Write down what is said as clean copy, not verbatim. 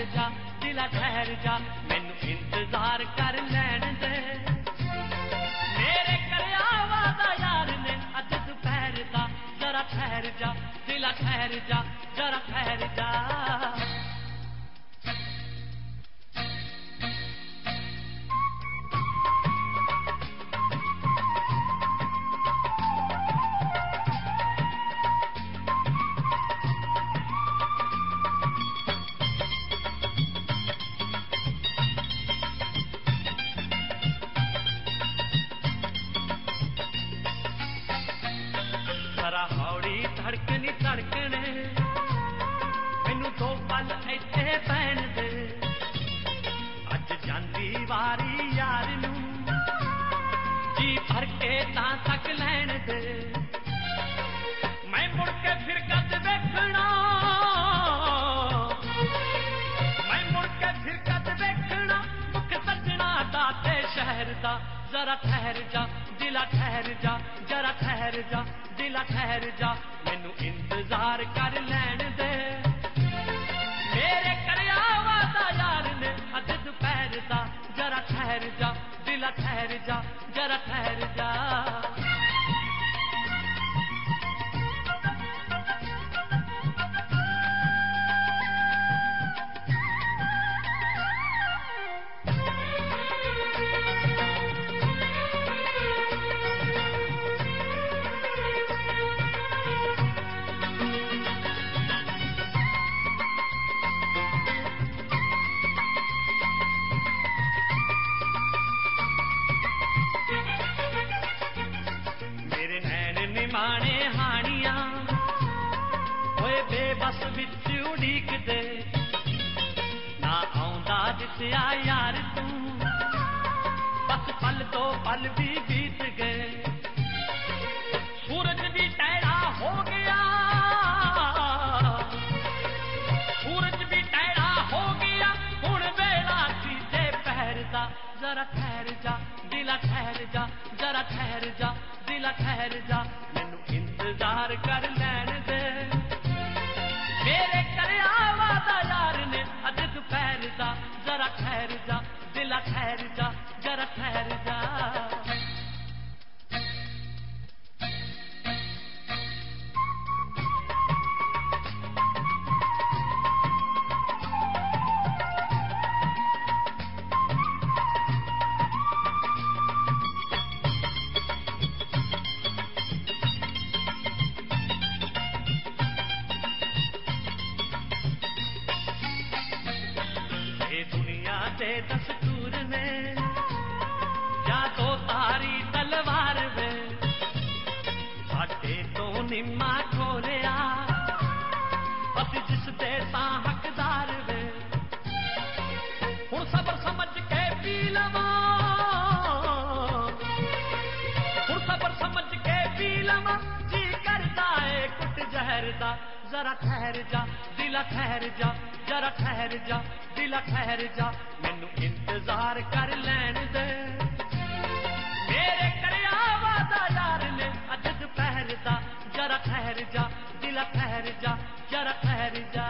जा दिला ठहर जा मैनू इंतजार कर लैन दे मेरे करया वादा यार ने अज दोपहर दा जरा ठहर जा दिला ठहर जा जरा ठहर जा हौड़ी धड़कनी धड़कने मैनू दो पल इत्थे पैण दे अज जांदी वारी यार नू जी भर के तां तक लैण दे मैं मुड़ के फिर कद वेखना मैं मुड़ के फिर कद वेखना मुख सजना दा ते शहर दा जरा ठहर जा दिला ठहर जा जरा ठहर जा दिला ठहर जा मैनू इंतजार कर लैन दे मेरे करया वादा यार ने अज दोपहर दा जरा ठहर जा दिला ठहर जा जरा ठहर जा माने हानियां होए बेबस विच उड़ीक दे ना आउंदा दिसया यार तू बस पल तो पल भी बीत गए सूरज भी टैड़ा हो गया सूरज भी टैड़ा हो गया हुण वेला सी ते पहर दा जरा ठहर जा दिला ठहर जा जरा ठहर जा दिला ठहर जा मैनू इंतजार कर लैन दे मेरे करया वादा यार ने अज दोपहर दा जरा ठहर जा दिला ठहर जा जरा ठहर जा दुनिया दे दस्तूर में या तो तारी तलवार में साडे तो निम्मा खोलिया असी जिस दे तां हकदार वे हुण सबर समझ के पी लवां हुण सबर समझ के पी लवां जी करदा है कुट जहर दा जरा ठहर जा दिला ठहर जा जरा ठहर जा दिला ठहर जा मैनू इंतजार कर लैन दे मेरे करया वादा यार ने अज दोपहर दा जरा ठहर जा दिला ठहर जा जरा ठहर जा